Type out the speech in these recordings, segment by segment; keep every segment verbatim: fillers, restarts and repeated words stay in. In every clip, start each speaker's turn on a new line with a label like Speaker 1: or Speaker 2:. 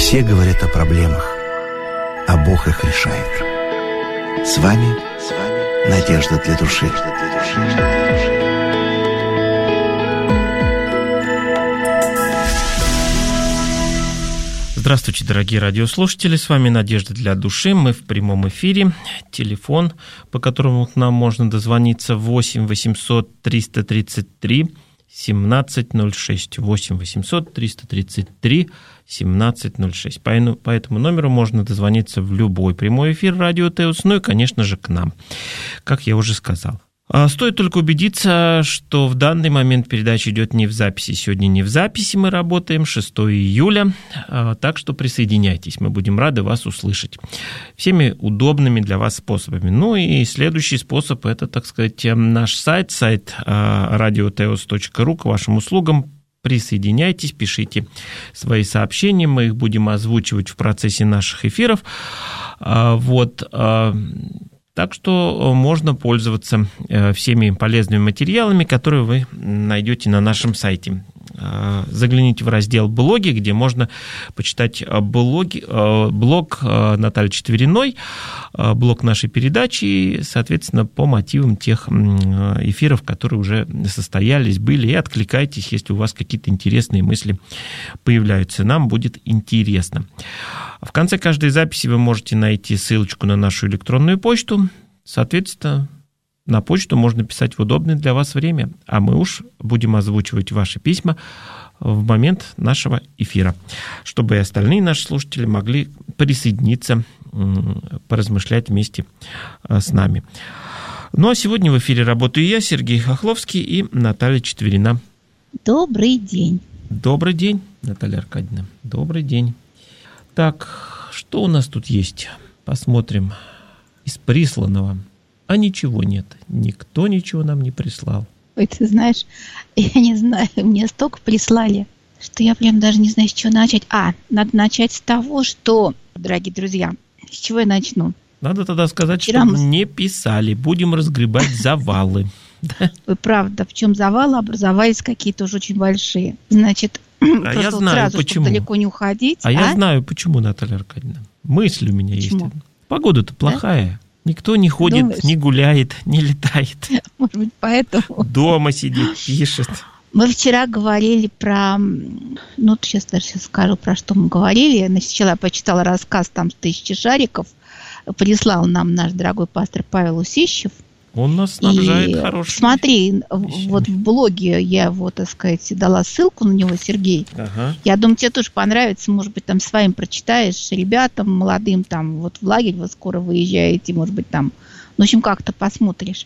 Speaker 1: Все говорят о проблемах, а Бог их решает. С вами, с вами Надежда для души.
Speaker 2: Здравствуйте, дорогие радиослушатели, с вами Надежда для души, мы в прямом эфире, телефон, по которому к нам можно дозвониться, восемь восемьсот триста тридцать три семнадцать ноль шесть, восемь восемьсот триста тридцать три семнадцать ноль шесть. По этому номеру можно дозвониться в любой прямой эфир радио Теос, ну и, конечно же, к нам, как я уже сказал. Стоит только убедиться, что в данный момент передача идет не в записи. Сегодня не в записи мы работаем, шестого июля, так что присоединяйтесь, мы будем рады вас услышать всеми удобными для вас способами. Ну и следующий способ – это, так сказать, наш сайт, сайт радиотеос точка ру к вашим услугам. Присоединяйтесь, пишите свои сообщения, мы их будем озвучивать в процессе наших эфиров. Вот. Так что можно пользоваться всеми полезными материалами, которые вы найдете на нашем сайте. Загляните в раздел «Блоги», где можно почитать блоги, блог Натальи Четвериной, блог нашей передачи, соответственно, по мотивам тех эфиров, которые уже состоялись, были, и откликайтесь, если у вас какие-то интересные мысли появляются. Нам будет интересно. В конце каждой записи вы можете найти ссылочку на нашу электронную почту. Соответственно, на почту можно писать в удобное для вас время, а мы уж будем озвучивать ваши письма в момент нашего эфира, чтобы и остальные наши слушатели могли присоединиться, поразмышлять вместе с нами. Ну а сегодня в эфире работаю я, Сергей Хохловский, и Наталья Четверина.
Speaker 3: Добрый день.
Speaker 2: Добрый день, Наталья Аркадьевна. Добрый день. Так, что у нас тут есть? Посмотрим. Из присланного. А ничего нет. Никто ничего нам не прислал.
Speaker 3: Ой, ты знаешь, я не знаю, мне столько прислали, что я прям даже не знаю, с чего начать. А, надо начать с того, что, дорогие друзья, с чего я начну?
Speaker 2: Надо тогда сказать,
Speaker 3: Вчера
Speaker 2: чтобы
Speaker 3: мы...
Speaker 2: не писали. Будем разгребать завалы.
Speaker 3: Вы правда, в чем завалы образовались какие-то уже очень большие. Значит,
Speaker 2: а я знаю,
Speaker 3: сразу,
Speaker 2: почему.
Speaker 3: Чтобы далеко не уходить.
Speaker 2: А, а я знаю, почему, Наталья Аркадьевна. Мысль у меня почему? есть. Погода-то плохая. Да? Никто не ходит, Думаешь? не гуляет, не летает.
Speaker 3: Может быть, поэтому.
Speaker 2: Дома сидит, пишет.
Speaker 3: Мы вчера говорили про... Ну, сейчас даже сейчас скажу, про что мы говорили. Сначала я почитала рассказ там с «Тысячи шариков». Прислал нам наш дорогой пастор Павел Усищев.
Speaker 2: Он нас снабжает
Speaker 3: и
Speaker 2: хорошим.
Speaker 3: Смотри, вещами. Вот в блоге я его, так сказать, дала ссылку на него, Сергей.
Speaker 2: Ага.
Speaker 3: Я думаю, тебе тоже понравится. Может быть, там своим прочитаешь, ребятам молодым, там, вот в лагерь вы скоро выезжаете, может быть, там, ну, в общем, как-то посмотришь.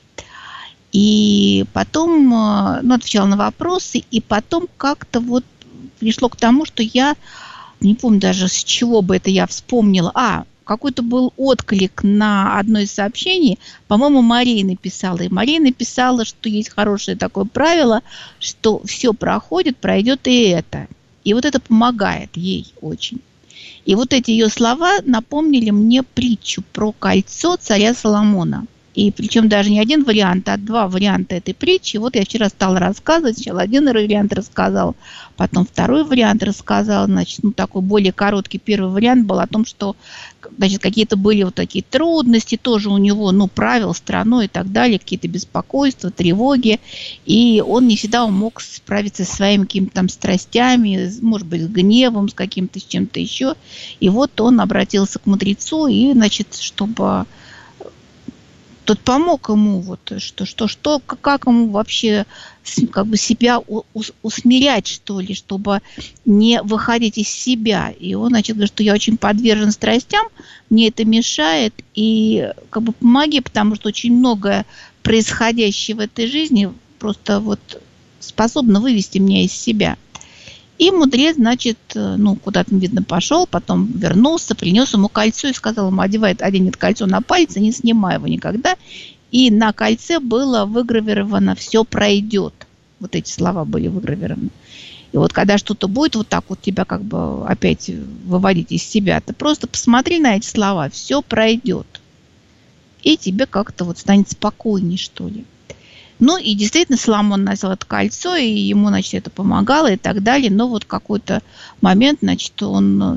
Speaker 3: И потом, ну, отвечала на вопросы, и потом как-то вот пришло к тому, что я, не помню даже, с чего бы это я вспомнила. А, какой-то был отклик на одно из сообщений, по-моему, Мария написала. И Мария написала, что есть хорошее такое правило, что все проходит, пройдет и это. И вот это помогает ей очень. И вот эти ее слова напомнили мне притчу про кольцо царя Соломона. И причем даже не один вариант, а два варианта этой притчи. Вот я вчера стала рассказывать. Сначала один вариант рассказал, потом второй вариант рассказал. Значит, ну, такой более короткий первый вариант был о том, что, значит, какие-то были вот такие трудности тоже у него, ну, правил страной и так далее, какие-то беспокойства, тревоги. И он не всегда мог справиться со своими какими-то там страстями, может быть, с гневом, с каким-то, с чем-то еще. И вот он обратился к мудрецу, и, значит, чтобы... Тот помог ему, вот, что, что, что, как ему вообще как бы себя усмирять, что ли, чтобы не выходить из себя. И он, значит, говорит, что я очень подвержен страстям, мне это мешает, и как бы помоги, потому что очень многое происходящее в этой жизни просто вот способно вывести меня из себя. И мудрец, значит, ну, куда-то, видно, пошел, потом вернулся, принес ему кольцо и сказал ему: одевай, оденет кольцо на палец, не снимай его никогда. И на кольце было выгравировано «все пройдет». Вот эти слова были выгравированы. И вот когда что-то будет вот так вот тебя как бы опять выводить из себя, ты просто посмотри на эти слова «все пройдет». И тебе как-то вот станет спокойней, что ли. Ну и действительно Соломон носил это кольцо, и ему, значит, это помогало и так далее. Но вот какой-то момент, значит, он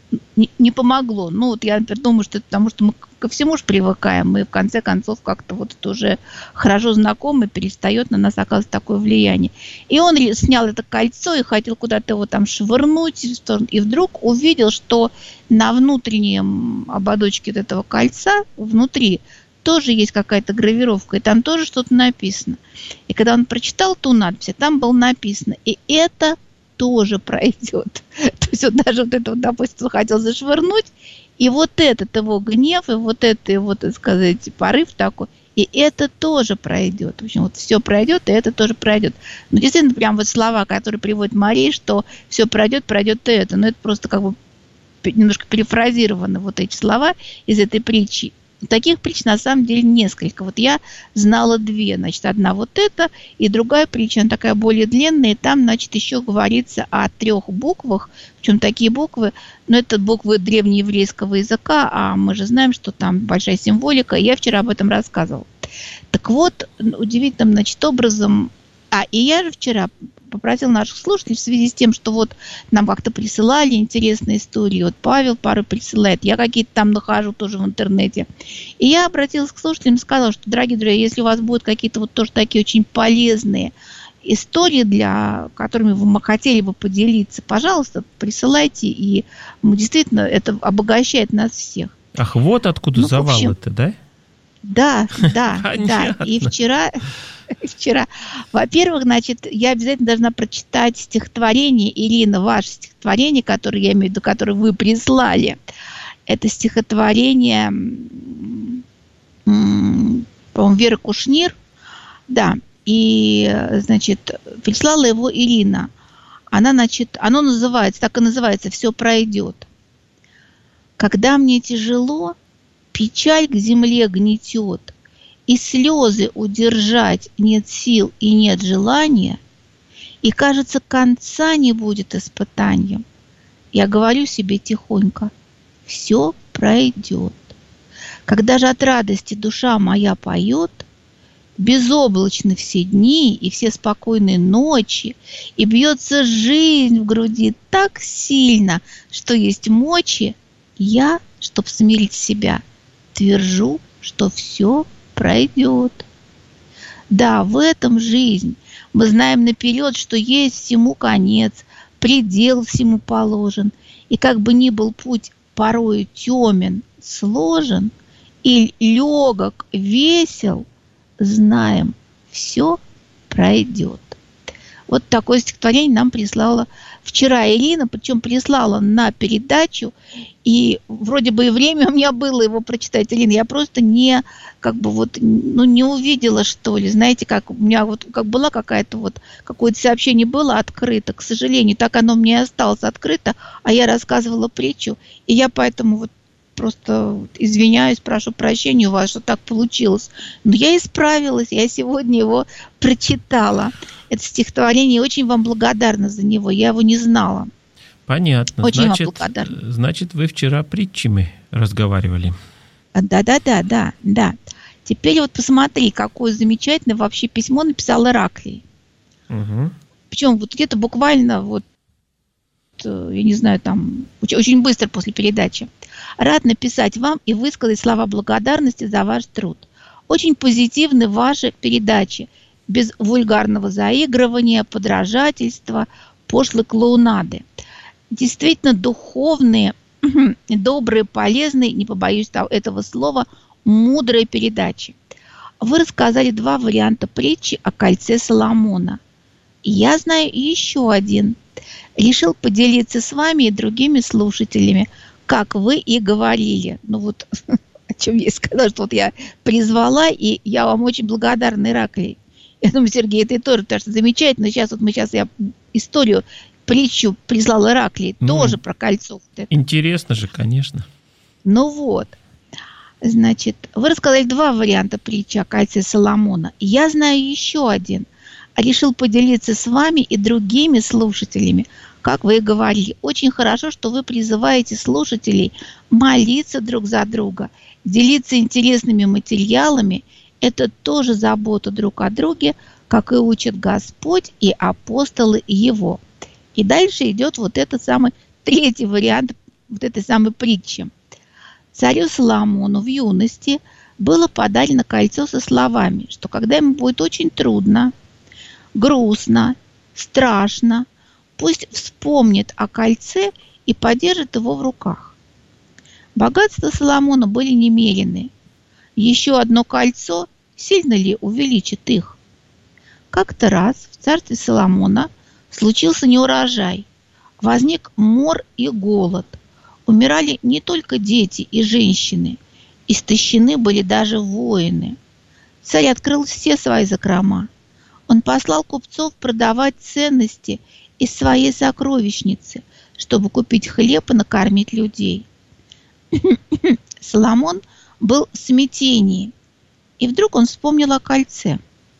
Speaker 3: не, не помогло. Ну, вот я, например, думаю, что это потому, что мы ко всему же привыкаем. Мы, в конце концов, как-то вот это уже хорошо знакомы, перестает на нас оказывать такое влияние. И он снял это кольцо и хотел куда-то его там швырнуть. И вдруг увидел, что на внутреннем ободочке этого кольца, внутри, тоже есть какая-то гравировка, и там тоже что-то написано. И когда он прочитал ту надпись, там было написано, и это тоже пройдет. То есть он даже вот это, вот, допустим, хотел зашвырнуть, и вот этот его гнев, и вот это его, так сказать, порыв такой, и это тоже пройдет. В общем, вот все пройдет, и это тоже пройдет. Ну, действительно, прям вот слова, которые приводит Мария, что все пройдет, пройдет и это. Но это просто как бы немножко перефразированы вот эти слова из этой притчи. Таких притч на самом деле несколько. Вот я знала две. Значит, одна вот эта, и другая притча, она такая более длинная. И там, значит, еще говорится о трех буквах. Причем такие буквы, ну, это буквы древнееврейского языка, а мы же знаем, что там большая символика. Я вчера об этом рассказывала. Так вот, удивительным, значит, образом... А, и я же вчера попросила наших слушателей в связи с тем, что вот нам как-то присылали интересные истории. Вот Павел пару присылает, я какие-то там нахожу тоже в интернете. И я обратилась к слушателям и сказала, что, дорогие друзья, если у вас будут какие-то вот тоже такие очень полезные истории, для которыми вы хотели бы поделиться, пожалуйста, присылайте. И мы, действительно, это обогащает нас всех.
Speaker 2: Ах, вот откуда ну, завалы-то, да?
Speaker 3: Да, да, да. И вчера... Вчера. Во-первых, значит, я обязательно должна прочитать стихотворение, Ирина, ваше стихотворение, которое я имею в виду, которое вы прислали. Это стихотворение, по-моему, Веры Кушнир. Да. И, значит, прислала его Ирина. Она, значит, оно называется, так и называется «Все пройдет». Когда мне тяжело, печаль к земле гнетет, и слезы удержать нет сил и нет желания, и, кажется, конца не будет испытанием, я говорю себе тихонько, все пройдет. Когда же от радости душа моя поет, безоблачны все дни и все спокойные ночи, и бьется жизнь в груди так сильно, что есть мочи, я, чтоб смирить себя, твержу, что все пройдет. Да, в этом жизнь. Мы знаем наперед, что есть всему конец, предел всему положен. И как бы ни был путь порою темен, сложен, и легок, весел, знаем, все пройдет. Вот такое стихотворение нам прислала вчера Ирина, причем прислала на передачу, и вроде бы и время у меня было его прочитать, Ирина, я просто не, как бы вот, ну, не увидела, что ли, знаете, как у меня вот, как была какая-то вот, какое-то сообщение было открыто, к сожалению, так оно мне и осталось открыто, а я рассказывала притчу, и я поэтому вот просто извиняюсь, прошу прощения у вас, что так получилось. Но я исправилась, я сегодня его прочитала. Это стихотворение, очень вам благодарна за него, я его не знала.
Speaker 2: Понятно.
Speaker 3: Очень
Speaker 2: значит,
Speaker 3: вам благодарна.
Speaker 2: Значит, вы вчера притчами разговаривали.
Speaker 3: Да-да-да, да, да. Теперь вот посмотри, какое замечательное вообще письмо написал Ираклий.
Speaker 2: Угу.
Speaker 3: Причем вот где-то буквально вот, я не знаю, там, очень, очень быстро после передачи. Рад написать вам и высказать слова благодарности за ваш труд. Очень позитивны ваши передачи, без вульгарного заигрывания, подражательства, пошлой клоунады. Действительно духовные, добрые, полезные, не побоюсь этого слова, мудрые передачи. Вы рассказали два варианта притчи о кольце Соломона. И я знаю еще один. Решил поделиться с вами и другими слушателями, как вы и говорили. Ну вот, о чем я сказала, что вот я призвала, и я вам очень благодарна, Ираклий. Я думаю, Сергей, ты тоже, потому что замечательно. Сейчас вот мы сейчас я историю, притчу прислал Ираклий, mm. тоже про кольцо. Вот
Speaker 2: интересно же, конечно.
Speaker 3: Ну вот. Значит, вы рассказали два варианта притчи о кольце Соломона. Я знаю еще один. Решил поделиться с вами и другими слушателями, как вы и говорили. Очень хорошо, что вы призываете слушателей молиться друг за друга, делиться интересными материалами. Это тоже забота друг о друге, как и учит Господь и апостолы Его. И дальше идет вот этот самый третий вариант вот этой самой притчи. Царю Соломону в юности было подарено кольцо со словами, что когда ему будет очень трудно, грустно, страшно, пусть вспомнит о кольце и подержит его в руках. Богатства Соломона были немерены. Еще одно кольцо сильно ли увеличит их? Как-то раз в царстве Соломона случился неурожай. Возник мор и голод. Умирали не только дети и женщины. Истощены были даже воины. Царь открыл все свои закрома. Он послал купцов продавать ценности из своей сокровищницы, чтобы купить хлеб и накормить людей. Соломон был в смятении, и вдруг он вспомнил о кольце.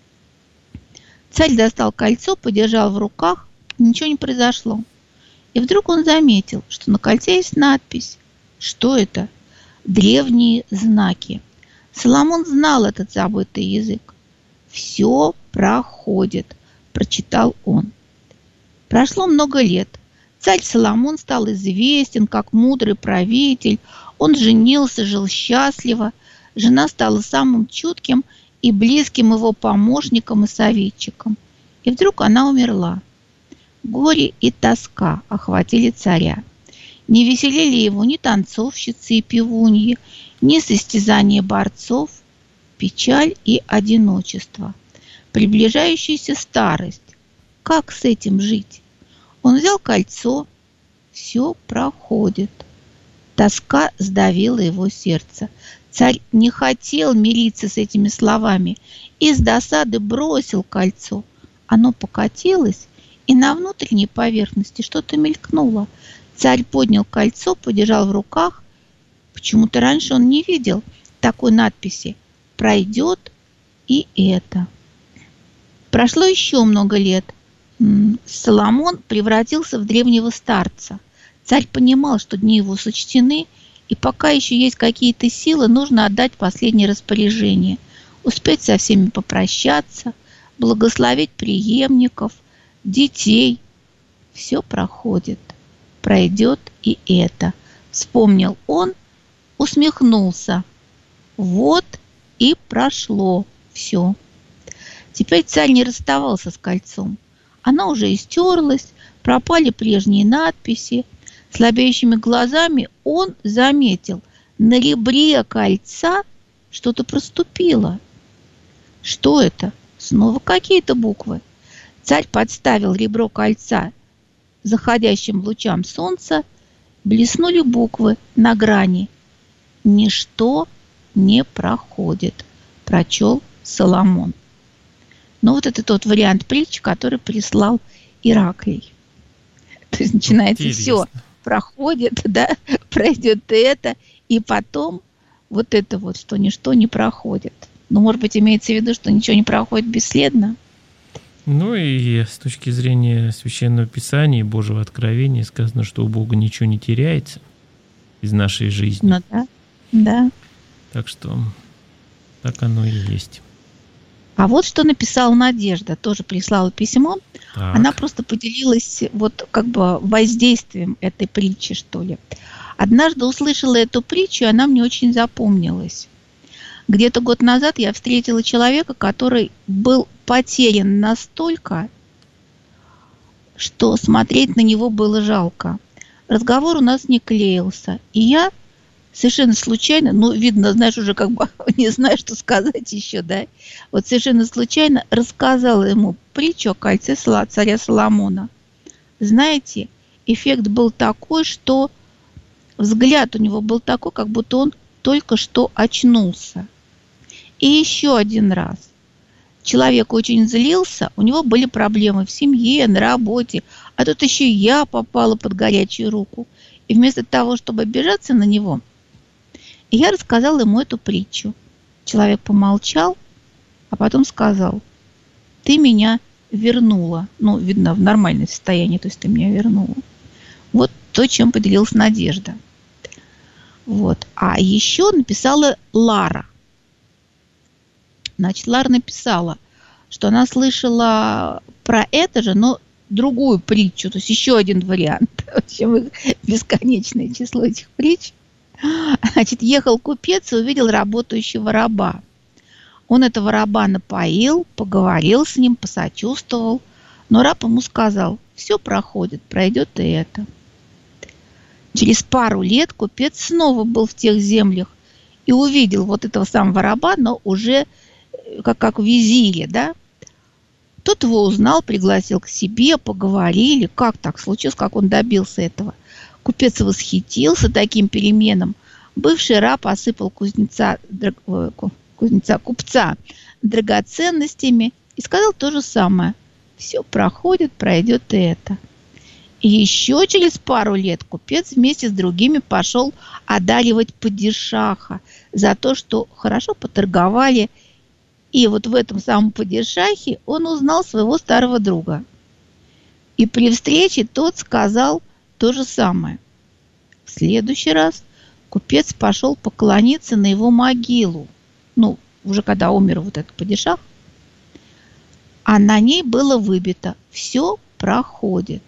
Speaker 3: Царь достал кольцо, подержал в руках, ничего не произошло. И вдруг он заметил, что на кольце есть надпись. Что это? Древние знаки. Соломон знал этот забытый язык. «Все проходит», – прочитал он. Прошло много лет. Царь Соломон стал известен как мудрый правитель. Он женился, жил счастливо. Жена стала самым чутким и близким его помощником и советчиком. И вдруг она умерла. Горе и тоска охватили царя. Не веселили его ни танцовщицы и певуньи, ни состязания борцов, печаль и одиночество, приближающаяся старость. Как с этим жить? Он взял кольцо, все проходит. Тоска сдавила его сердце. Царь не хотел мириться с этими словами и с досады бросил кольцо. Оно покатилось, и на внутренней поверхности что-то мелькнуло. Царь поднял кольцо, подержал в руках. Почему-то раньше он не видел такой надписи «Пройдет и это». Прошло еще много лет. Соломон превратился в древнего старца. Царь понимал, что дни его сочтены, и пока еще есть какие-то силы, нужно отдать последнее распоряжение, успеть со всеми попрощаться, благословить преемников, детей. Все проходит, пройдет и это. Вспомнил он, усмехнулся. Вот и прошло все. Теперь царь не расставался с кольцом. Оно уже истерлось, пропали прежние надписи. Слабеющими глазами он заметил, на ребре кольца что-то проступило. Что это? Снова какие-то буквы. Царь подставил ребро кольца заходящим лучам солнца. Блеснули буквы на грани. «Ничто не проходит», прочел Соломон. Но вот это тот вариант притчи, который прислал Ираклий. То есть начинается все. Проходит, да, пройдет это, и потом вот это вот, что ничто не проходит. Ну, может быть, имеется в виду, что ничего не проходит бесследно.
Speaker 2: Ну и с точки зрения Священного Писания и Божьего откровения сказано, что у Бога ничего не теряется из нашей жизни.
Speaker 3: Ну да, да.
Speaker 2: Так что так оно и есть.
Speaker 3: А вот что написала Надежда, тоже прислала письмо. Так. Она просто поделилась вот как бы воздействием этой притчи, что ли. Однажды услышала эту притчу, и она мне очень запомнилась. Где-то год назад я встретила человека, который был потерян настолько, что смотреть на него было жалко. Разговор у нас не клеился. И я совершенно случайно, ну, видно, знаешь, уже как бы не знаю, что сказать еще, да, вот совершенно случайно рассказала ему притчу о кольце царя Соломона. Знаете, эффект был такой, что взгляд у него был такой, как будто он только что очнулся. И еще один раз. Человек очень злился, у него были проблемы в семье, на работе, а тут еще я попала под горячую руку. И вместо того, чтобы обижаться на него, я рассказала ему эту притчу. Человек помолчал, а потом сказал: ты меня вернула. Ну, видно, в нормальное состояние, то есть ты меня вернула. Вот то, чем поделилась Надежда. Вот. А еще написала Лара. Значит, Лара написала, что она слышала про это же, но другую притчу, то есть еще один вариант. В общем, их бесконечное число этих притч. Значит, ехал купец и увидел работающего раба. Он этого раба напоил, поговорил с ним, посочувствовал. Но раб ему сказал: все проходит, пройдет и это. Через пару лет купец снова был в тех землях и увидел вот этого самого раба, но уже как, как в визире, да. Тот его узнал, пригласил к себе, поговорили, как так случилось, как он добился этого. Купец восхитился таким переменам. Бывший раб осыпал кузнеца, кузнеца, купца драгоценностями и сказал то же самое. Все проходит, пройдет и это. И еще через пару лет купец вместе с другими пошел одаривать падишаха за то, что хорошо поторговали. И вот в этом самом падишахе он узнал своего старого друга. И при встрече тот сказал то же самое. В следующий раз купец пошел поклониться на его могилу. Ну, уже когда умер вот этот падишах. А на ней было выбито: все проходит.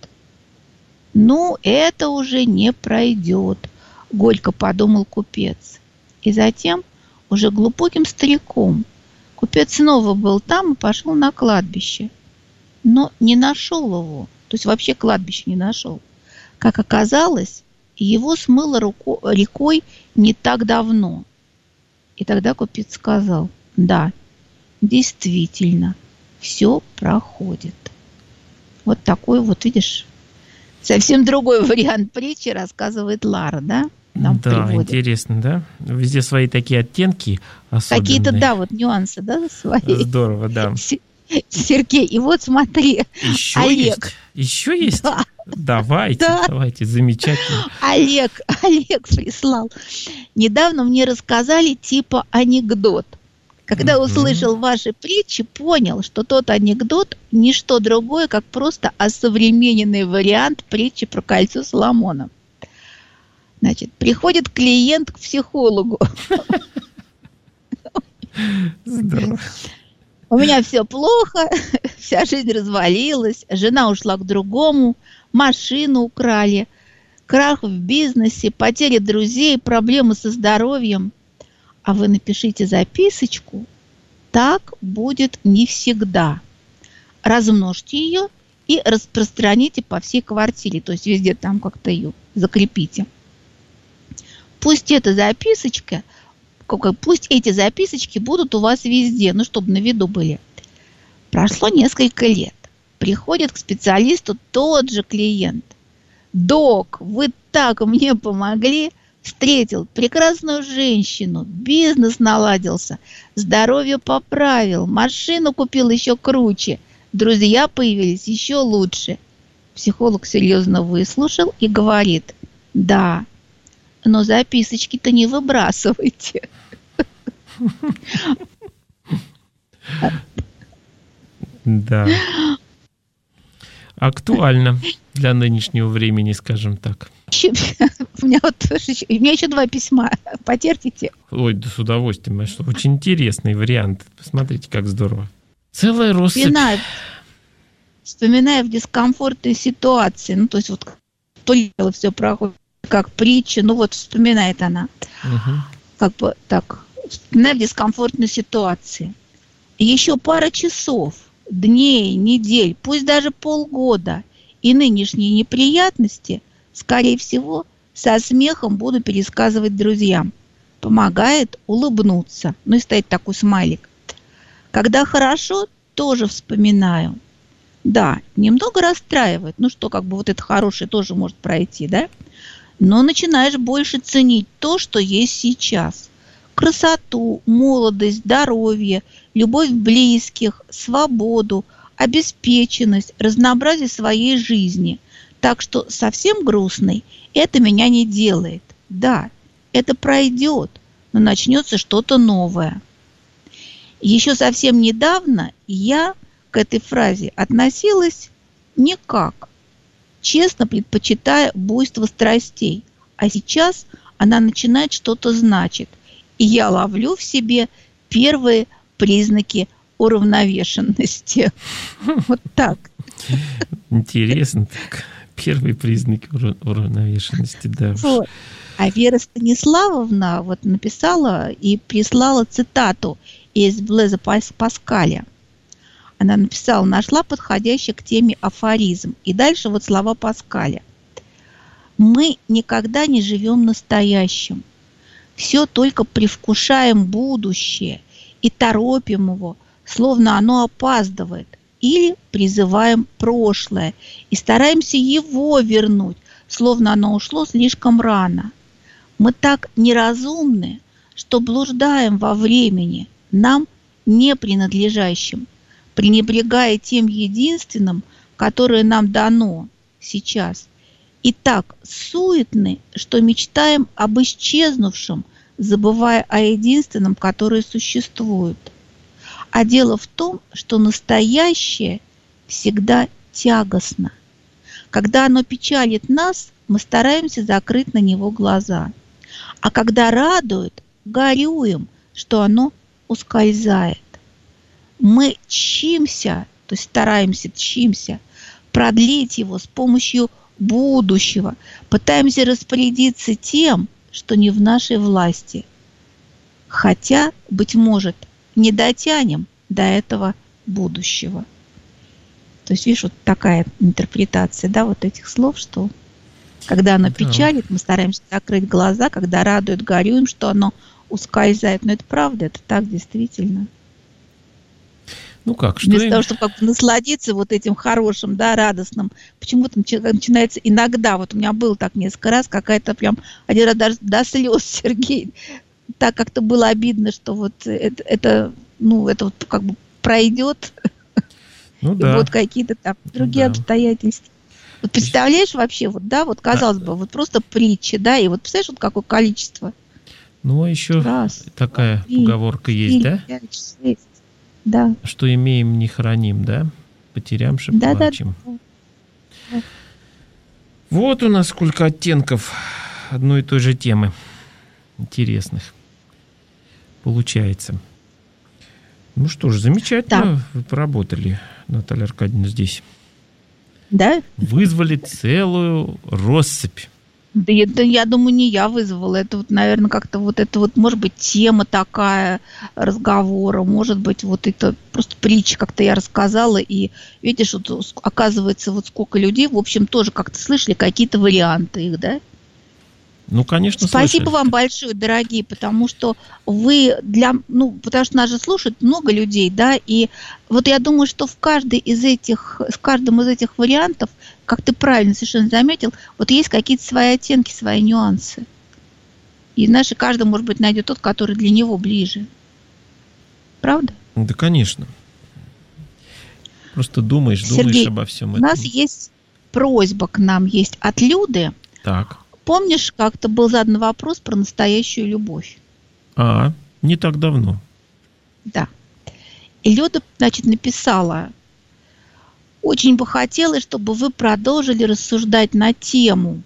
Speaker 3: Ну, это уже не пройдет, горько подумал купец. И затем, уже глубоким стариком, купец снова был там и пошел на кладбище. Но не нашел его. То есть вообще кладбище не нашел. Как оказалось, его смыло руко, рекой не так давно. И тогда купец сказал: да, действительно, все проходит. Вот такой вот, видишь, совсем другой вариант притчи рассказывает Лара, да? Нам
Speaker 2: да,
Speaker 3: приводит.
Speaker 2: Интересно, да? Везде свои такие оттенки особенные.
Speaker 3: Какие-то, да, вот нюансы, да, свои.
Speaker 2: Здорово, да.
Speaker 3: Сергей, и вот смотри,
Speaker 2: Еще
Speaker 3: Олег.
Speaker 2: Есть? Еще есть?
Speaker 3: Да.
Speaker 2: Давайте,
Speaker 3: Да.
Speaker 2: давайте, замечательно.
Speaker 3: Олег, Олег прислал. Недавно мне рассказали типа анекдот. Когда
Speaker 2: Мгм.
Speaker 3: услышал ваши притчи, понял, что тот анекдот не что другое, как просто осовремененный вариант притчи про кольцо Соломона. Значит, приходит клиент к психологу.
Speaker 2: Здорово.
Speaker 3: У меня все плохо, вся жизнь развалилась, жена ушла к другому, машину украли, крах в бизнесе, потеря друзей, проблемы со здоровьем. А вы напишите записочку: так будет не всегда. Размножьте ее и распространите по всей квартире, то есть везде там как-то ее закрепите. Пусть эта записочка, пусть эти записочки будут у вас везде, ну, чтобы на виду были. Прошло несколько лет. Приходит к специалисту тот же клиент. Док, вы так мне помогли. Встретил прекрасную женщину, бизнес наладился, здоровье поправил, машину купил еще круче, друзья появились еще лучше. Психолог серьезно выслушал и говорит: да, но записочки-то не выбрасывайте.
Speaker 2: Да. Актуально для нынешнего времени, скажем так.
Speaker 3: У меня вот у меня еще два письма. Потерпите.
Speaker 2: Ой, да с удовольствием. Что, очень интересный вариант. Посмотрите, как здорово. Целая россыпь.
Speaker 3: Вспоминая, вспоминая в дискомфортной ситуации, ну, то есть вот то все проходит как притча, ну вот вспоминает она.
Speaker 2: Угу.
Speaker 3: Как бы так, вспоминая в дискомфортной ситуации. Еще пара часов, дней, недель, пусть даже полгода, и нынешние неприятности, скорее всего, со смехом буду пересказывать друзьям. Помогает улыбнуться. Ну и стоит такой смайлик. Когда хорошо, тоже вспоминаю. Да, немного расстраивает. Ну что, как бы вот это хорошее тоже может пройти, да? Но начинаешь больше ценить то, что есть сейчас. Красоту, молодость, здоровье, любовь близких, свободу, обеспеченность, разнообразие своей жизни. Так что совсем грустной это меня не делает. Да, это пройдет, но начнется что-то новое. Еще совсем недавно я к этой фразе относилась никак, честно предпочитая буйство страстей. А сейчас она начинает что-то значить, и я ловлю в себе первые признаки уравновешенности. Вот так.
Speaker 2: Интересно так. Первые признаки уравновешенности, да.
Speaker 3: Вот. А Вера Станиславовна вот написала и прислала цитату из Блеза Паскаля. Она написала: нашла подходящий к теме афоризм. И дальше вот слова Паскаля. Мы никогда не живем настоящим. Все только привкушаем будущее и торопим его, словно оно опаздывает. Или призываем прошлое и стараемся его вернуть, словно оно ушло слишком рано. Мы так неразумны, что блуждаем во времени, нам не принадлежащим, пренебрегая тем единственным, которое нам дано сейчас. И так суетны, что мечтаем об исчезнувшем, забывая о единственном, которое существует. А дело в том, что настоящее всегда тягостно. Когда оно печалит нас, мы стараемся закрыть на него глаза. А когда радует, горюем, что оно ускользает. Мы тщимся, то есть стараемся, тщимся, продлить его с помощью будущего, пытаемся распорядиться тем, что не в нашей власти. Хотя, быть может, не дотянем до этого будущего. То есть, видишь, вот такая интерпретация, да, вот этих слов, что когда оно да. печалит, мы стараемся закрыть глаза, когда радует, горюем, что оно ускользает. Но это правда, это так действительно.
Speaker 2: Ну как, что
Speaker 3: Вместо
Speaker 2: им...
Speaker 3: того, чтобы как бы насладиться вот этим хорошим, да, радостным, почему-то начинается иногда, вот у меня было так несколько раз, какая-то прям, один раз даже до слез, Сергей, так как-то было обидно, что вот это, это ну, это вот как бы пройдет,
Speaker 2: ну,
Speaker 3: и
Speaker 2: да.
Speaker 3: будут какие-то там другие да. обстоятельства. Вот представляешь вообще, вот, да, вот казалось а... бы, вот просто притча, да, и вот представляешь, вот какое количество.
Speaker 2: Ну, а еще раз, такая два, поговорка три, есть, да? пять, шесть. Да. Что имеем, не храним, да? Потерямши, да, плачем. Да, да. Вот у нас сколько оттенков одной и той же темы. Интересных. Получается. Ну что ж, замечательно да. вы поработали, Наталья Аркадьевна, здесь.
Speaker 3: Да?
Speaker 2: Вызвали целую россыпь.
Speaker 3: Да это, я думаю, не я вызвала. Это вот, наверное, как-то вот это вот, может быть, тема такая разговора, может быть, вот это просто притча, как-то я рассказала, и видишь, вот оказывается, вот сколько людей, в общем, тоже как-то слышали какие-то варианты их, да?
Speaker 2: Ну, конечно,
Speaker 3: спасибо
Speaker 2: слышали.
Speaker 3: Вам большое, дорогие, потому что вы для, ну, потому что нас же слушает много людей, да, и вот я думаю, что в каждой из этих, в каждом из этих вариантов, как ты правильно совершенно заметил, вот есть какие-то свои оттенки, свои нюансы. И, знаешь, каждый, может быть, найдет тот, который для него ближе. Правда?
Speaker 2: Да, конечно. Просто думаешь, думаешь Сергей, обо всем этом.
Speaker 3: У нас есть просьба к нам, есть от Люды.
Speaker 2: Так.
Speaker 3: Помнишь, как-то был задан вопрос про настоящую любовь?
Speaker 2: А, не так давно.
Speaker 3: Да. И Люда, значит, написала: очень бы хотелось, чтобы вы продолжили рассуждать на тему,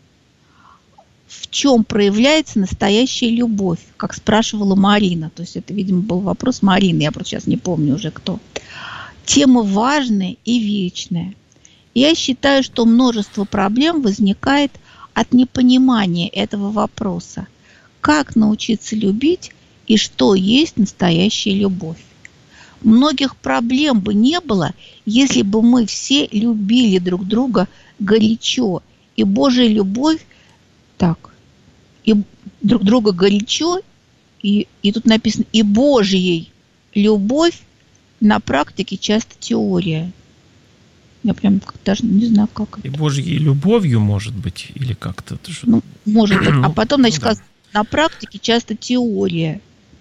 Speaker 3: в чем проявляется настоящая любовь, как спрашивала Марина. То есть это, видимо, был вопрос Марины, я просто сейчас не помню уже кто. Тема важная и вечная. Я считаю, что множество проблем возникает от непонимания этого вопроса. Как научиться любить и что есть настоящая любовь? Многих проблем бы не было, если бы мы все любили друг друга горячо. И Божья любовь, так, и друг друга горячо, и, и тут написано, и Божьей любовь на практике часто теория. Я прям даже не знаю, как это.
Speaker 2: И Божьей любовью, может быть, или как-то.
Speaker 3: Ну, может быть. А потом, значит, ну, да. на практике часто теория.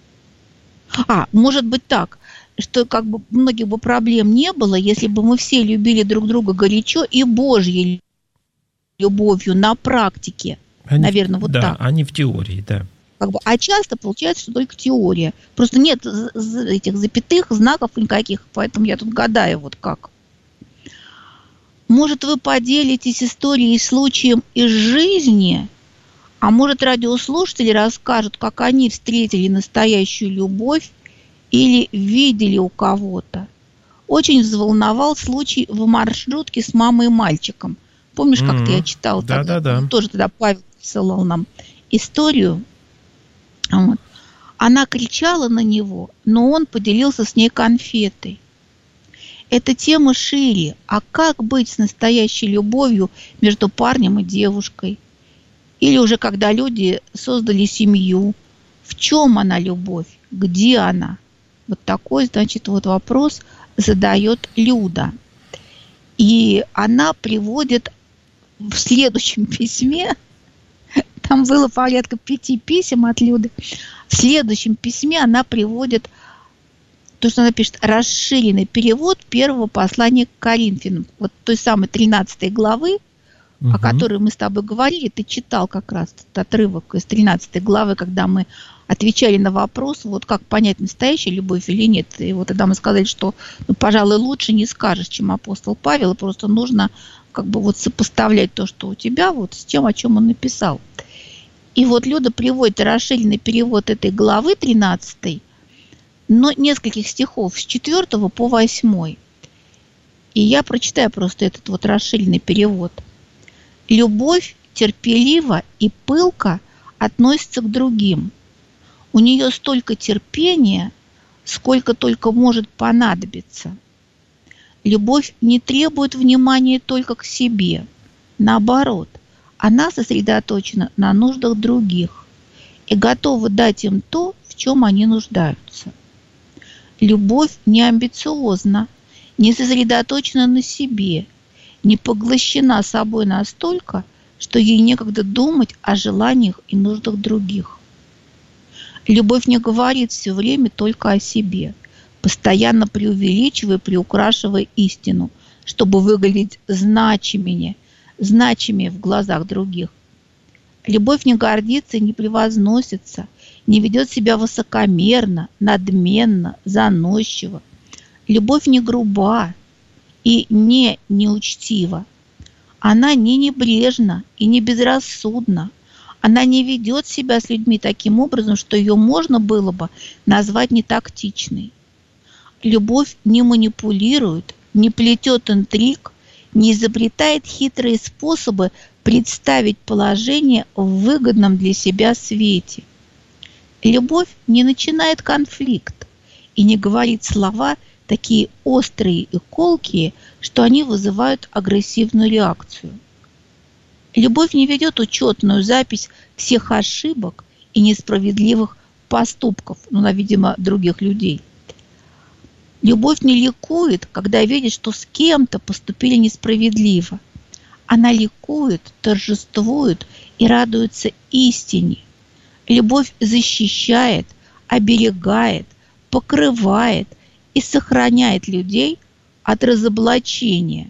Speaker 3: А, может быть так, что как бы многих бы проблем не было, если бы мы все любили друг друга горячо и Божьей любовью на практике.
Speaker 2: Они,
Speaker 3: наверное, вот
Speaker 2: да,
Speaker 3: так.
Speaker 2: А не в теории, да.
Speaker 3: Как бы, а часто получается, что только теория. Просто нет этих запятых, знаков никаких, поэтому я тут гадаю, вот как. Может, вы поделитесь историей, случаем из жизни, а может, радиослушатели расскажут, как они встретили настоящую любовь или видели у кого-то. Очень взволновал случай в маршрутке с мамой и мальчиком. Помнишь, как
Speaker 2: Mm-hmm.
Speaker 3: ты я читала?
Speaker 2: Да,
Speaker 3: тогда?
Speaker 2: да, да.
Speaker 3: Тоже тогда Павел ссылал нам историю. Вот. Она кричала на него, но он поделился с ней конфетой. Эта тема шире. А как быть с настоящей любовью между парнем и девушкой? Или уже когда люди создали семью, в чем она любовь? Где она? Вот такой, значит, вот вопрос задает Люда. И она приводит в следующем письме, там было порядка пяти писем от Люды, в следующем письме она приводит то, что она пишет, расширенный перевод первого послания к Коринфянам, вот той самой тринадцатой главы, угу. о которой мы с тобой говорили, ты читал как раз этот отрывок из тринадцатой главы, когда мы отвечали на вопрос, вот как понять, настоящая любовь или нет. И вот тогда мы сказали, что, ну, пожалуй, лучше не скажешь, чем апостол Павел, и просто нужно как бы вот сопоставлять то, что у тебя, вот с тем, о чем он написал. И вот Люда приводит расширенный перевод этой главы тринадцатой, но нескольких стихов с четвёртого по восьмой. И я прочитаю просто этот вот расширенный перевод. «Любовь терпелива и пылко относится к другим. У нее столько терпения, сколько только может понадобиться. Любовь не требует внимания только к себе. Наоборот, она сосредоточена на нуждах других и готова дать им то, в чем они нуждаются. Любовь не амбициозна, не сосредоточена на себе, не поглощена собой настолько, что ей некогда думать о желаниях и нуждах других. Любовь не говорит все время только о себе, постоянно преувеличивая, приукрашивая истину, чтобы выглядеть значимее, значимее в глазах других. Любовь не гордится и не превозносится, не ведет себя высокомерно, надменно, заносчиво. Любовь не груба и не неучтива. Она не небрежна и не безрассудна. Она не ведет себя с людьми таким образом, что ее можно было бы назвать нетактичной. Любовь не манипулирует, не плетет интриг, не изобретает хитрые способы представить положение в выгодном для себя свете. Любовь не начинает конфликт и не говорит слова такие острые и колкие, что они вызывают агрессивную реакцию. Любовь не ведет учетную запись всех ошибок и несправедливых поступков, ну, на, видимо, других людей. Любовь не ликует, когда видит, что с кем-то поступили несправедливо. Она ликует, торжествует и радуется истине. Любовь защищает, оберегает, покрывает и сохраняет людей от разоблачения.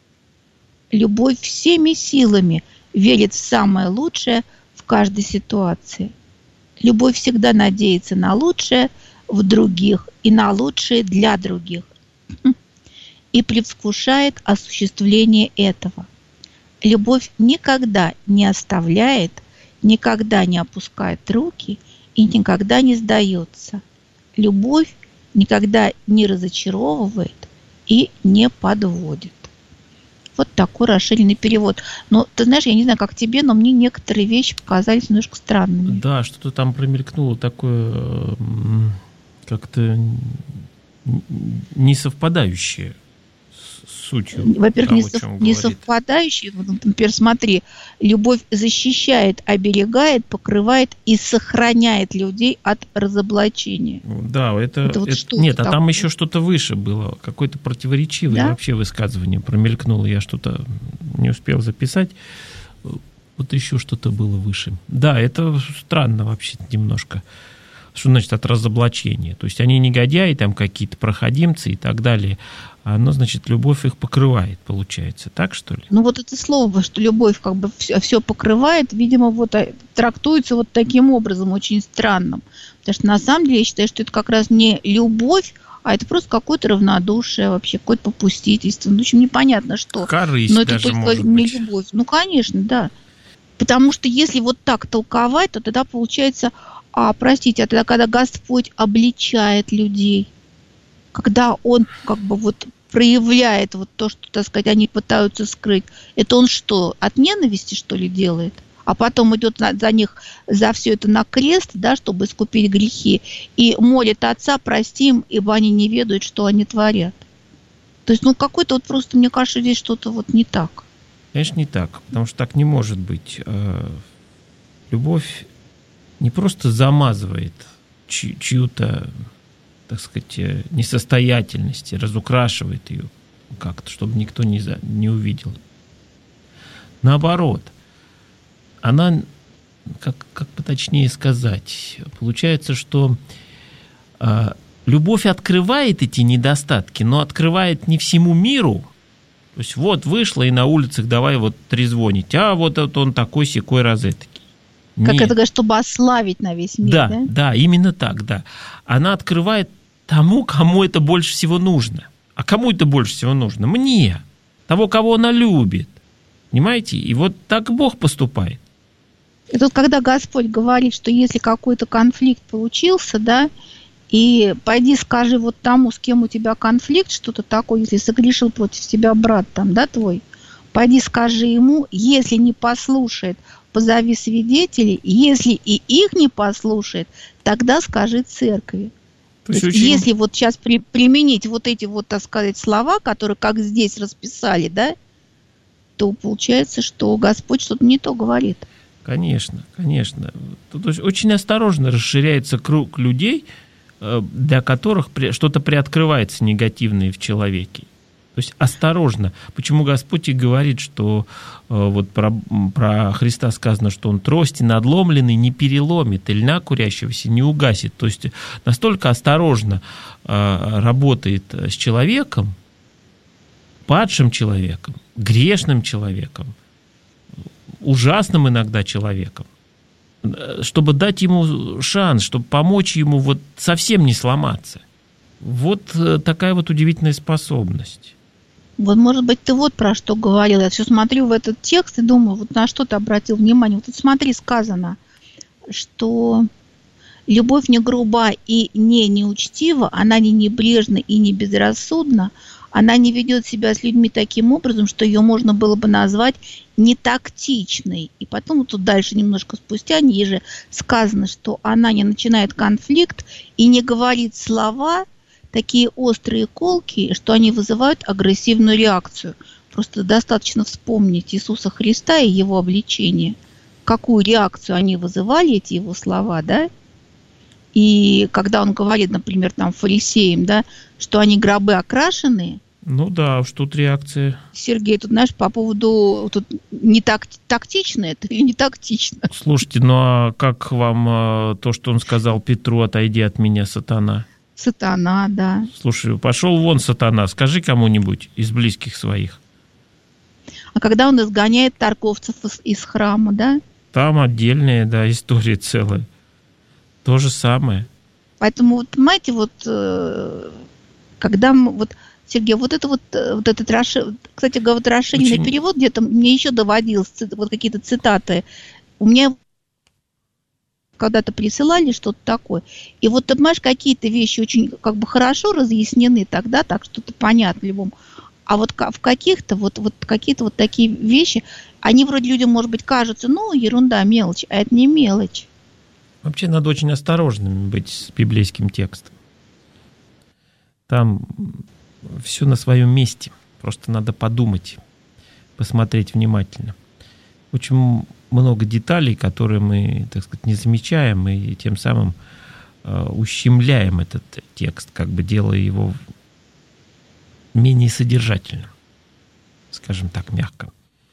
Speaker 3: Любовь всеми силами верит в самое лучшее в каждой ситуации. Любовь всегда надеется на лучшее в других и на лучшее для других и предвкушает осуществление этого. Любовь никогда не оставляет, никогда не опускает руки и никогда не сдается. Любовь никогда не разочаровывает и не подводит. Вот такой расширенный перевод. Но ты знаешь, я не знаю, как тебе, но мне некоторые вещи показались немножко странными.
Speaker 2: Да, что-то там промелькнуло такое как-то несовпадающее с сутью.
Speaker 3: Во-первых,
Speaker 2: того,
Speaker 3: не совпадающее. Например, смотри, любовь защищает, оберегает, покрывает и сохраняет людей от разоблачения.
Speaker 2: Да, это...
Speaker 3: это, вот
Speaker 2: это нет, а там еще что-то выше было, какое-то противоречивое, да? Вообще высказывание промелькнуло, я что-то не успел записать. Вот еще что-то было выше. Да, это странно вообще немножко. Что значит от разоблачения? То есть они негодяи, там какие-то проходимцы и так далее. А оно, значит, любовь их покрывает, получается. Так, что ли?
Speaker 3: Ну, вот это слово, что любовь как бы все, все покрывает, видимо, вот трактуется вот таким образом, очень странным. Потому что на самом деле я считаю, что это как раз не любовь, а это просто какое-то равнодушие вообще, какое-то попустительство. Ну, в общем, непонятно что.
Speaker 2: Корысть
Speaker 3: но это
Speaker 2: даже,
Speaker 3: только
Speaker 2: может
Speaker 3: не
Speaker 2: быть.
Speaker 3: любовь. Ну, конечно, да. Потому что если вот так толковать, то тогда получается... А, простите, а тогда, когда Господь обличает людей, когда Он как бы вот проявляет вот то, что, так сказать, они пытаются скрыть, это он что, от ненависти, что ли, делает? А потом идет за них, за все это на крест, да, чтобы искупить грехи, и молит Отца, прости им, ибо они не ведают, что они творят. То есть, ну, какой-то вот просто, мне кажется, здесь что-то вот не так.
Speaker 2: Конечно, не так, потому что так не может быть. Любовь не просто замазывает чью-то, так сказать, несостоятельность, разукрашивает ее как-то, чтобы никто не, за, не увидел. Наоборот, она, как, как бы точнее сказать, получается, что э, любовь открывает эти недостатки, но открывает не всему миру. То есть вот вышла и на улицах давай вот трезвонить, а вот это он такой-сякой розетки.
Speaker 3: Как
Speaker 2: Нет.
Speaker 3: это говорят, чтобы ославить на весь мир,
Speaker 2: да?
Speaker 3: Да,
Speaker 2: да, именно так, да. Она открывает тому, кому это больше всего нужно. А кому это больше всего нужно? Мне. Того, кого она любит. Понимаете? И вот так Бог поступает.
Speaker 3: И тут, когда Господь говорит, что если какой-то конфликт получился, да, и пойди скажи вот тому, с кем у тебя конфликт, что-то такое, если согрешил против тебя брат там, да, твой, пойди скажи ему, если не послушает, позови свидетелей, если и их не послушает, тогда скажи церкви. То есть, очень... Если вот сейчас при, применить вот эти вот, так сказать, слова, которые как здесь расписали, да, то получается, что Господь что-то не то говорит.
Speaker 2: Конечно, конечно. Тут очень осторожно расширяется круг людей, для которых что-то приоткрывается негативное в человеке. То есть осторожно. Почему Господь и говорит, что вот про, про Христа сказано, что Он трости надломленный не переломит, и льна курящегося не угасит. То есть настолько осторожно работает с человеком, падшим человеком, грешным человеком, ужасным иногда человеком, чтобы дать ему шанс, чтобы помочь ему вот совсем не сломаться. Вот такая вот удивительная способность.
Speaker 3: Вот, может быть, ты вот про что говорила. Я все смотрю в этот текст и думаю, вот на что ты обратил внимание. Вот смотри, сказано, что любовь не груба и не неучтива, она не небрежна и не безрассудна, она не ведет себя с людьми таким образом, что ее можно было бы назвать нетактичной. И потом вот тут дальше немножко спустя ниже сказано, что она не начинает конфликт и не говорит слова такие острые, колкие, что они вызывают агрессивную реакцию. Просто достаточно вспомнить Иисуса Христа и его обличение. Какую реакцию они вызывали, эти его слова, да? И когда он говорит, например, там фарисеям, да, что они гробы окрашенные.
Speaker 2: Ну да, уж тут реакция.
Speaker 3: Сергей, тут, знаешь, по поводу тут не так, тактично это или не тактично?
Speaker 2: Слушайте, ну а как вам то, что он сказал Петру, отойди от меня, сатана?
Speaker 3: Сатана, да.
Speaker 2: Слушай, пошел вон, сатана, скажи кому-нибудь из близких своих.
Speaker 3: А когда он изгоняет торговцев из, из храма, да?
Speaker 2: Там отдельная, да, история целая. То же самое.
Speaker 3: Поэтому, вот, понимаете, вот, когда мы, вот, Сергей, вот это вот, вот этот, кстати говоря, вот расширенный Очень... перевод где-то мне еще доводилось, вот какие-то цитаты. У меня когда-то присылали что-то такое. И вот, ты понимаешь, какие-то вещи очень как бы хорошо разъяснены тогда, так что-то понятно любому. А вот в каких-то, вот, вот какие-то вот такие вещи, они вроде людям, может быть, кажутся, ну, ерунда, мелочь, а это не мелочь.
Speaker 2: Вообще надо очень осторожным быть с библейским текстом. Там все на своем месте. Просто надо подумать, посмотреть внимательно. Очень много деталей, которые мы, так сказать, не замечаем, и тем самым э, ущемляем этот текст, как бы делая его менее содержательным, скажем так, мягко.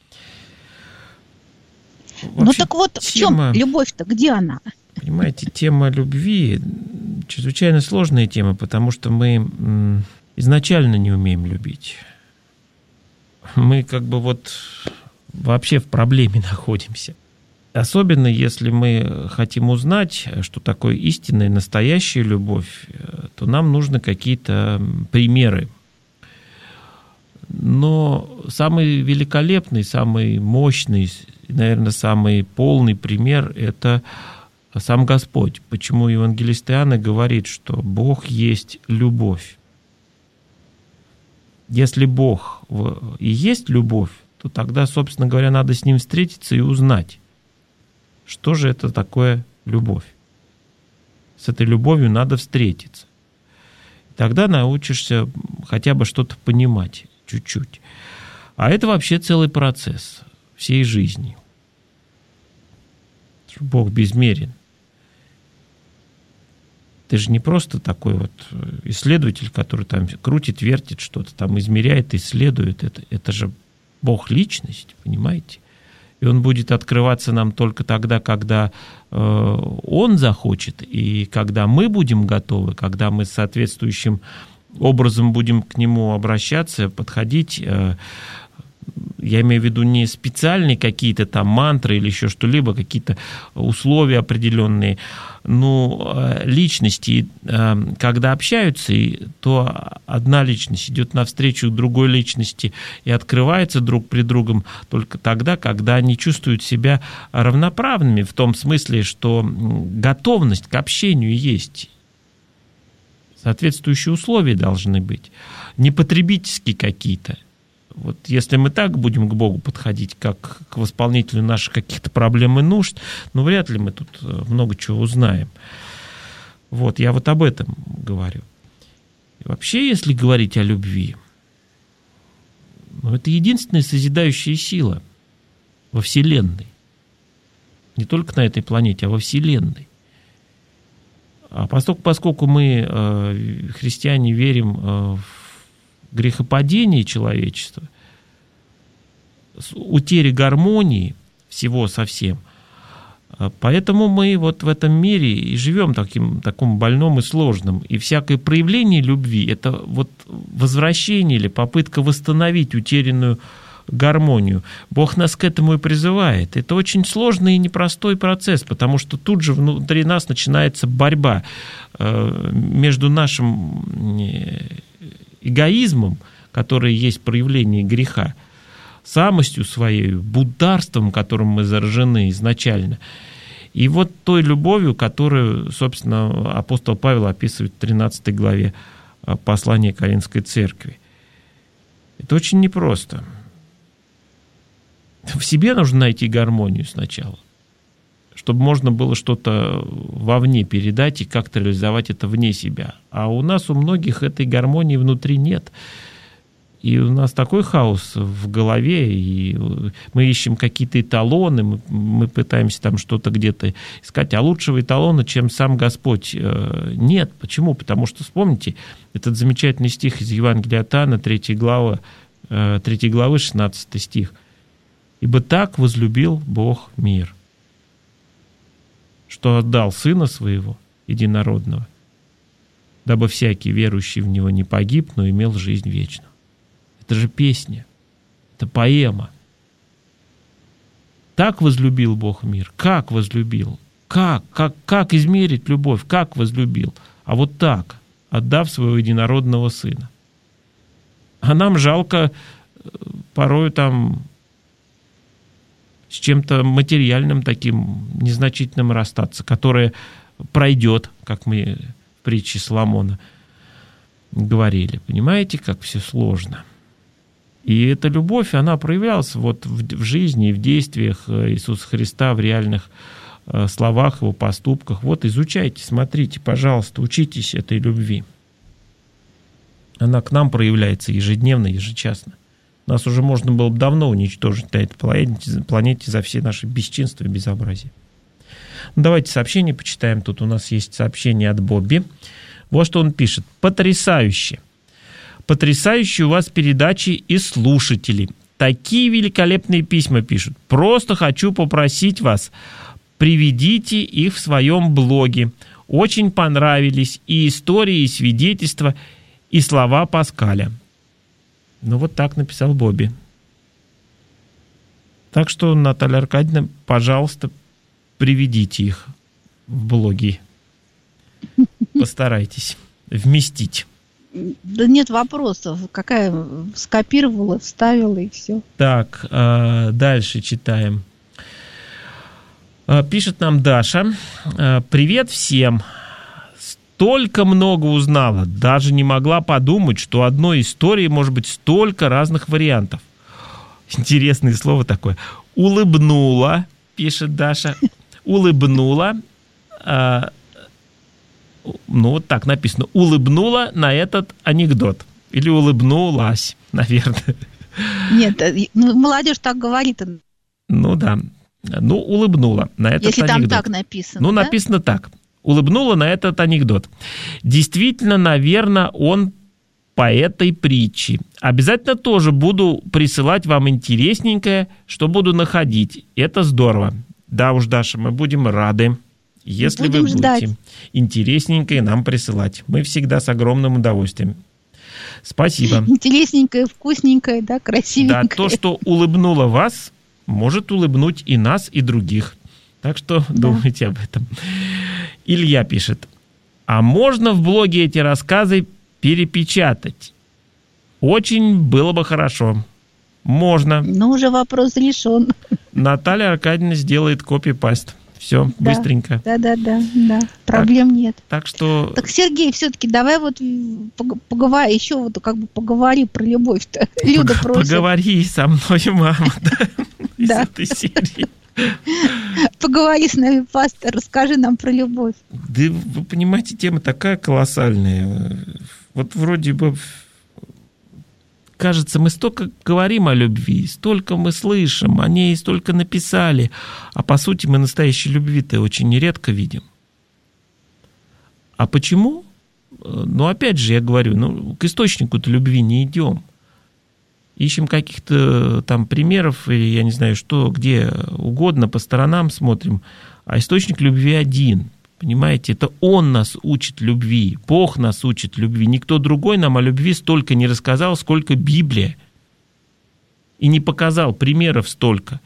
Speaker 2: Вообще,
Speaker 3: ну так вот,
Speaker 2: тема,
Speaker 3: в чем любовь-то, где она?
Speaker 2: Понимаете, тема любви чрезвычайно сложная тема, потому что мы изначально не умеем любить. Мы как бы вот вообще в проблеме находимся. Особенно если мы хотим узнать, что такое истинная, настоящая любовь, то нам нужны какие-то примеры. Но самый великолепный, самый мощный, наверное, самый полный пример – это сам Господь. Почему евангелист Иоанн говорит, что Бог есть любовь. Если Бог и есть любовь, то тогда, собственно говоря, надо с Ним встретиться и узнать, что же это такое любовь. С этой любовью надо встретиться. Тогда научишься хотя бы что-то понимать чуть-чуть. А это вообще целый процесс всей жизни. Бог безмерен. Ты же не просто такой вот исследователь, который там крутит, вертит что-то, там измеряет, исследует. Это, это же Бог личность, понимаете? И Он будет открываться нам только тогда, когда э, Он захочет, и когда мы будем готовы, когда мы соответствующим образом будем к Нему обращаться, подходить. Э, я имею в виду не специальные какие-то там мантры или еще что-либо, какие-то условия определенные, но личности, когда общаются, то одна личность идет навстречу другой личности и открывается друг при другом только тогда, когда они чувствуют себя равноправными, в том смысле, что готовность к общению есть. Соответствующие условия должны быть, не потребительские какие-то. Вот если мы так будем к Богу подходить, как к восполнителю наших каких-то проблем и нужд, ну, вряд ли мы тут много чего узнаем. Вот, я вот об этом говорю. И вообще, если говорить о любви, ну, это единственная созидающая сила во Вселенной. Не только на этой планете, а во Вселенной. А поскольку, поскольку мы, э, христиане, верим э, в грехопадение человечества, утери гармонии всего со всем. Поэтому мы вот в этом мире и живем таким, таком больном и сложном. И всякое проявление любви – это вот возвращение или попытка восстановить утерянную гармонию. Бог нас к этому и призывает. Это очень сложный и непростой процесс, потому что тут же внутри нас начинается борьба между нашим эгоизмом, который есть проявление греха, самостью своей, бунтарством, которым мы заражены изначально, и вот той любовью, которую, собственно, апостол Павел описывает в тринадцатой главе послания Коринфской церкви. Это очень непросто. В себе нужно найти гармонию сначала, чтобы можно было что-то вовне передать и как-то реализовать это вне себя. А у нас, у многих, этой гармонии внутри нет. И у нас такой хаос в голове, и мы ищем какие-то эталоны, мы, мы пытаемся там что-то где-то искать, а лучшего эталона, чем сам Господь, нет. Почему? Потому что, вспомните, этот замечательный стих из Евангелия от Иоанна, третьей главы, третьей главы, шестнадцатый стих. «Ибо так возлюбил Бог мир, что отдал Сына Своего Единородного, дабы всякий верующий в Него не погиб, но имел жизнь вечную». Это же песня, это поэма. Так возлюбил Бог мир. Как возлюбил? Как? Как, как измерить любовь? Как возлюбил? А вот так, отдав своего единородного Сына. А нам жалко порою там с чем-то материальным таким незначительным расстаться, которое пройдет, как мы в притче Соломона говорили. Понимаете, как все сложно? И эта любовь, она проявлялась вот в, в жизни и в действиях Иисуса Христа, в реальных э, словах, его поступках. Вот изучайте, смотрите, пожалуйста, учитесь этой любви. Она к нам проявляется ежедневно, ежечасно. Нас уже можно было бы давно уничтожить на этой планете, планете за все наши бесчинства и безобразия. Ну, давайте сообщение почитаем. Тут у нас есть сообщение от Бобби. Вот что он пишет. Потрясающе. Потрясающие у вас передачи и слушатели. Такие великолепные письма пишут. Просто хочу попросить вас, приведите их в своем блоге. Очень понравились и истории, и свидетельства, и слова Паскаля. Ну, вот так написал Бобби. Так что, Наталья Аркадьевна, пожалуйста, приведите их в блоги. Постарайтесь вместить.
Speaker 3: Да нет вопросов. Какая скопировала, вставила и все.
Speaker 2: Так, дальше читаем. Пишет нам Даша. Привет всем. столько много узнала, даже не могла подумать, что у одной истории может быть столько разных вариантов. Интересное слово такое. Улыбнула, пишет Даша, улыбнула, э, ну вот так написано, улыбнула на этот анекдот. Или улыбнулась, наверное.
Speaker 3: Нет, ну, молодежь так говорит.
Speaker 2: Ну да, ну улыбнула на этот
Speaker 3: Если
Speaker 2: анекдот.
Speaker 3: Если там так написано,
Speaker 2: Ну,
Speaker 3: да?
Speaker 2: написано так. Улыбнула на этот анекдот. Действительно, наверное, он по этой притче. Обязательно тоже буду присылать вам интересненькое, что буду находить. Это здорово. Да уж, Даша, мы будем рады, если
Speaker 3: будем
Speaker 2: вы будете
Speaker 3: ждать.
Speaker 2: интересненькое нам присылать. Мы всегда с огромным удовольствием. Спасибо.
Speaker 3: Интересненькое, вкусненькое, да, красивенькое.
Speaker 2: Да, то, что улыбнуло вас, может улыбнуть и нас, и других. Так что да. Думайте об этом. Илья пишет. А можно в блоге эти рассказы перепечатать? Очень было бы хорошо. Можно.
Speaker 3: Ну, уже вопрос решен.
Speaker 2: Наталья Аркадьевна сделает копи-паст. Все,
Speaker 3: да,
Speaker 2: быстренько.
Speaker 3: Да, да, да, да. Проблем
Speaker 2: так,
Speaker 3: нет.
Speaker 2: Так что.
Speaker 3: Так, Сергей, все-таки давай вот поговори, еще вот как бы поговори про любовь-то. Люда просит.
Speaker 2: Поговори со мной, мама, из
Speaker 3: да.
Speaker 2: этой серии.
Speaker 3: Поговори с нами, пастор, расскажи нам про любовь.
Speaker 2: Да вы понимаете, тема такая колоссальная. Вот вроде бы кажется, мы столько говорим о любви, столько мы слышим, о ней столько написали, а по сути мы настоящей любви-то очень редко видим. А почему? Ну, опять же, я говорю, ну, к источнику-то любви не идем. Ищем каких-то там примеров, или я не знаю что, где угодно, по сторонам смотрим, а источник любви один. Понимаете, это Он нас учит любви, Бог нас учит любви. Никто другой нам о любви столько не рассказал, сколько Библия. И не показал примеров столько.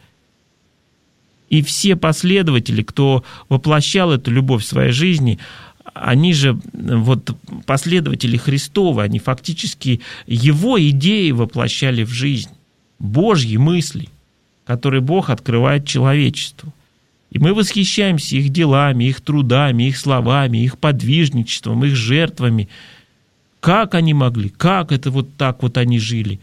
Speaker 2: И все последователи, кто воплощал эту любовь в своей жизни, они же, вот последователи Христовы, они фактически Его идеи воплощали в жизнь. Божьи мысли, которые Бог открывает человечеству. И мы восхищаемся их делами, их трудами, их словами, их подвижничеством, их жертвами. Как они могли, как это вот так вот они жили.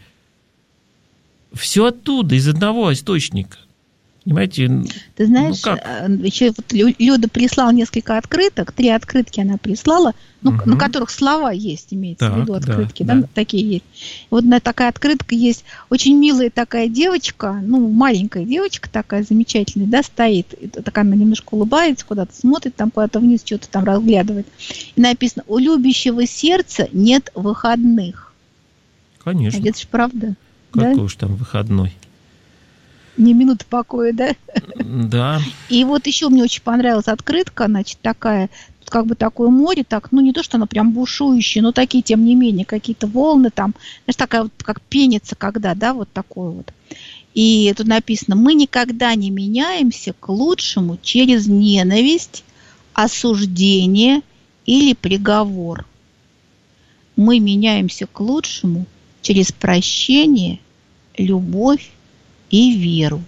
Speaker 2: Все оттуда, из одного источника. Понимаете?
Speaker 3: Ты знаешь,
Speaker 2: ну
Speaker 3: еще вот Люда прислала несколько открыток, три открытки она прислала, ну, угу. на которых слова есть, имеется так, в виду открытки, да, да, да, такие есть. Вот на такая открытка есть, очень милая такая девочка, ну, маленькая девочка такая замечательная, да, стоит, такая она немножко улыбается, куда-то смотрит, там куда-то вниз что-то там разглядывает. И написано: у любящего сердца нет выходных.
Speaker 2: Конечно.
Speaker 3: А это же правда.
Speaker 2: Какой
Speaker 3: да?
Speaker 2: уж там выходной.
Speaker 3: Не минуты покоя, да?
Speaker 2: Да.
Speaker 3: И вот еще мне очень понравилась открытка, значит, такая, тут как бы такое море, так, ну не то, что оно прям бушующее, но такие, тем не менее, какие-то волны там, знаешь, такая вот, как пенится когда, да, вот такое вот. И тут написано: мы никогда не меняемся к лучшему через ненависть, осуждение или приговор. Мы меняемся к лучшему через прощение, любовь и веру.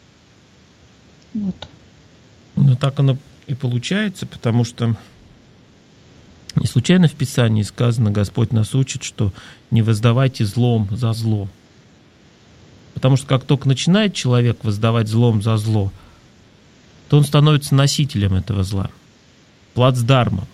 Speaker 3: Вот.
Speaker 2: Ну, так оно и получается, потому что не случайно в Писании сказано, Господь нас учит, что не воздавайте злом за зло. Потому что как только начинает человек воздавать злом за зло, то он становится носителем этого зла, плацдармом.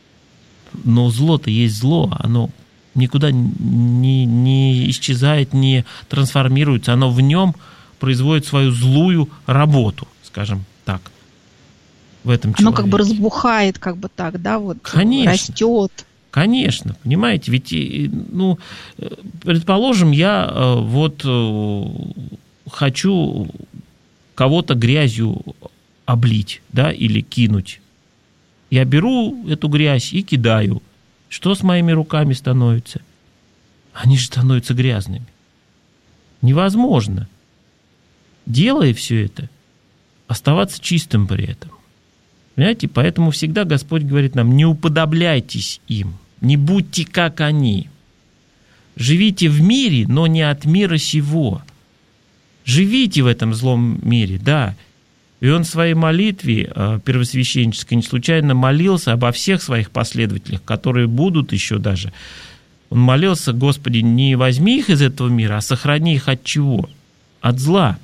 Speaker 2: Но зло-то есть зло, оно никуда не, не исчезает, не трансформируется, оно в нем производит свою злую работу, скажем так, в этом человеке.
Speaker 3: Оно как бы разбухает, как бы так, да, вот.
Speaker 2: Конечно.
Speaker 3: Растет.
Speaker 2: Конечно, понимаете, ведь, ну, предположим, я вот хочу кого-то грязью облить, да, или кинуть. Я беру эту грязь и кидаю. Что с моими руками становится? Они же становятся грязными. Невозможно, делая все это, оставаться чистым при этом. Понимаете, поэтому всегда Господь говорит нам: не уподобляйтесь им, не будьте как они. Живите в мире, но не от мира сего. Живите в этом злом мире, да. И он в своей молитве первосвященнической не случайно молился обо всех своих последователях, которые будут еще даже. Он молился: Господи, не возьми их из этого мира, а сохрани их от чего? От зла.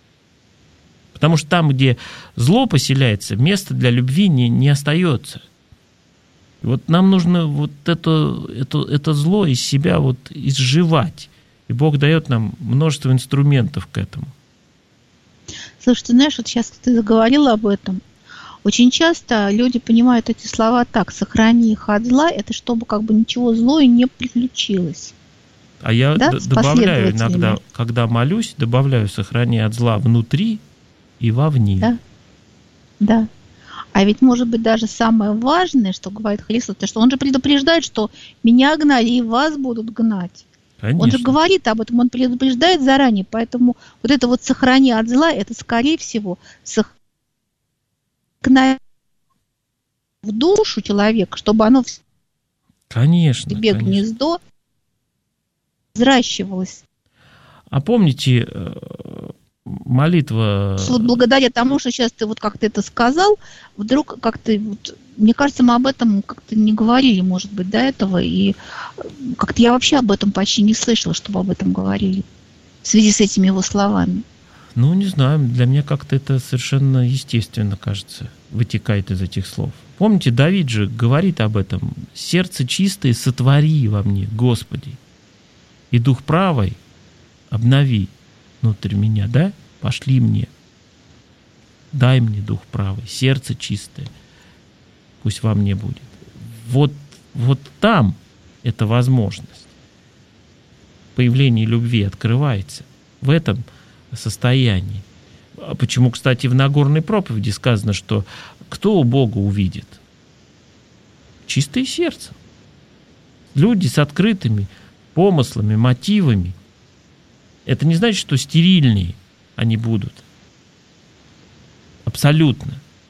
Speaker 2: Потому что там, где зло поселяется, места для любви не, не остается. И вот нам нужно вот это, это, это зло из себя вот изживать. И Бог дает нам множество инструментов к этому.
Speaker 3: Слушай, ты знаешь, вот сейчас ты заговорила об этом. Очень часто люди понимают эти слова так: сохрани их от зла, это чтобы как бы ничего злое не приключилось.
Speaker 2: А я
Speaker 3: да?
Speaker 2: д- добавляю иногда, когда молюсь, добавляю: сохрани от зла внутри и вовне.
Speaker 3: Да, да. А ведь, может быть, даже самое важное, что говорит Христос, это что Он же предупреждает, что меня гнали и вас будут гнать. Конечно. Он же говорит об этом, он предупреждает заранее, поэтому вот это вот сохрани от зла, это, скорее всего, сохранить в душу человека, чтобы оно в
Speaker 2: конечно,
Speaker 3: себе
Speaker 2: конечно.
Speaker 3: гнездо взращивалось.
Speaker 2: А помните, молитва...
Speaker 3: Вот благодаря тому, что сейчас ты вот как-то это сказал, вдруг как-то, вот, мне кажется, мы об этом как-то не говорили, может быть, до этого, и как-то я вообще об этом почти не слышала, чтобы об этом говорили в связи с этими его словами.
Speaker 2: Ну, не знаю, для меня как-то это совершенно естественно, кажется, вытекает из этих слов. Помните, Давид же говорит об этом: «Сердце чистое сотвори во мне, Господи, и дух правый обнови внутрь меня», да? Пошли мне, дай мне дух правый, сердце чистое, пусть во мне будет. Вот, вот там эта возможность появления любви открывается, в этом состоянии. Почему, кстати, в Нагорной проповеди сказано, что кто Бога увидит? Чистое сердце. Люди с открытыми помыслами, мотивами. Это не значит, что стерильные они будут. Абсолютно.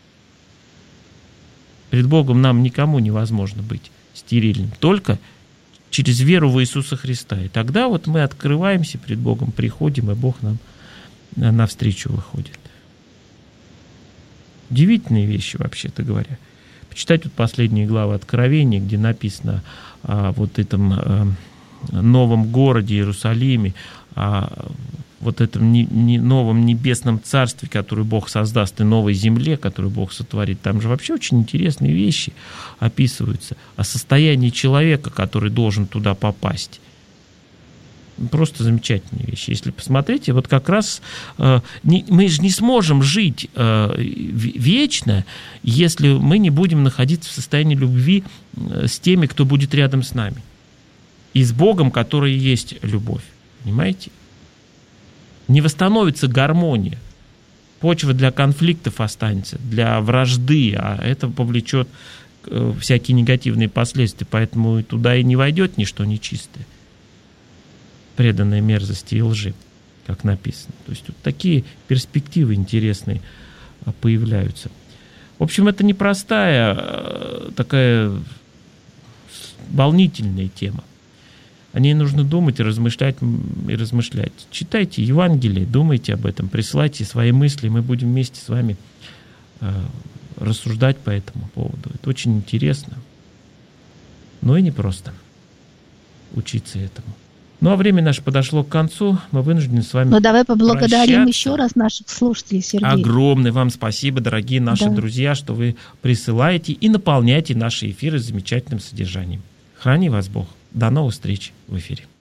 Speaker 2: Перед Богом нам никому невозможно быть стерильным. Только через веру в Иисуса Христа. И тогда вот мы открываемся перед Богом, приходим, и Бог нам навстречу выходит. Удивительные вещи, вообще-то говоря. Почитать вот последние главы Откровения, где написано о вот этом о новом городе Иерусалиме, о вот этом не, не новом небесном царстве, которое Бог создаст, и новой земле, которую Бог сотворит. Там же вообще очень интересные вещи описываются о состоянии человека, который должен туда попасть. Просто замечательные вещи. Если посмотрите, вот как раз э, не, мы же не сможем жить э, вечно, если мы не будем находиться в состоянии любви э, с теми, кто будет рядом с нами. И с Богом, который есть любовь. Понимаете? Не восстановится гармония. Почва для конфликтов останется, для вражды, а это повлечет э, всякие негативные последствия. Поэтому туда и не войдет ничто нечистое, преданной мерзости и лжи, как написано. То есть вот такие перспективы интересные появляются. В общем, это непростая, такая волнительная тема. О ней нужно думать и размышлять, и размышлять. Читайте Евангелие, думайте об этом, присылайте свои мысли, мы будем вместе с вами рассуждать по этому поводу. Это очень интересно, но и непросто учиться этому. Ну, а время наше подошло к концу. Мы вынуждены с вами
Speaker 3: Ну, давай поблагодарим
Speaker 2: прощаться.
Speaker 3: Еще раз наших слушателей, Сергей.
Speaker 2: Огромное вам спасибо, дорогие наши
Speaker 3: да.
Speaker 2: друзья, что вы присылаете и наполняете наши эфиры замечательным содержанием. Храни вас Бог. До новых встреч в эфире.